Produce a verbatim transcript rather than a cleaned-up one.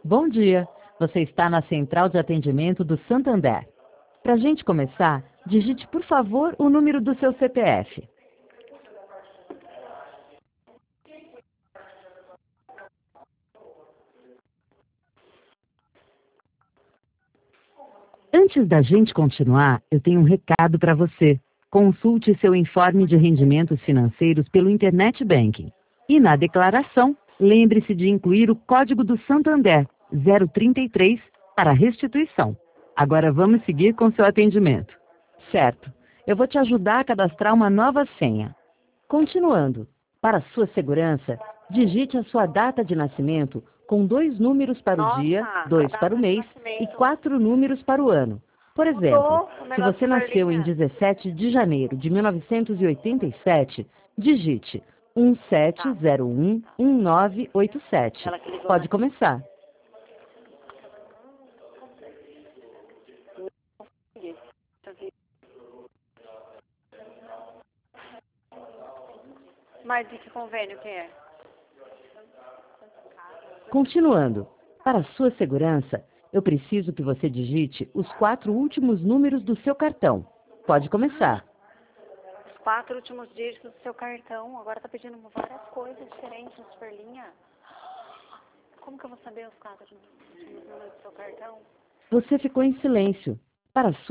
Bom dia, você está na central de atendimento do Santander. Para a gente começar, digite por favor o número do seu C P F. Antes da gente continuar, eu tenho um recado para você. Consulte seu informe de rendimentos financeiros pelo Internet Banking. E na declaração, lembre-se de incluir o código do Santander zero trinta e três para restituição. Agora vamos seguir com seu atendimento. Certo, eu vou te ajudar a cadastrar uma nova senha. Continuando, para sua segurança, digite a sua data de nascimento com dois números para o dia, Nossa, a dois para o data de mês e nascimento. quatro números para o ano. Por exemplo, Mudou o se negócio você de nasceu em perlinha. dezessete de janeiro de mil novecentos e oitenta e sete, digite um sete Tá. zero um um nove oito sete. Ela que ligou, Pode né? começar. Mas de que convênio que é? Continuando, para sua segurança, eu preciso que você digite os quatro últimos números do seu cartão. Pode começar. Os quatro últimos dígitos do seu cartão. Agora tá pedindo várias coisas diferentes nas perlinhas. Como que eu vou saber os quatro últimos números do seu cartão? Você ficou em silêncio. Para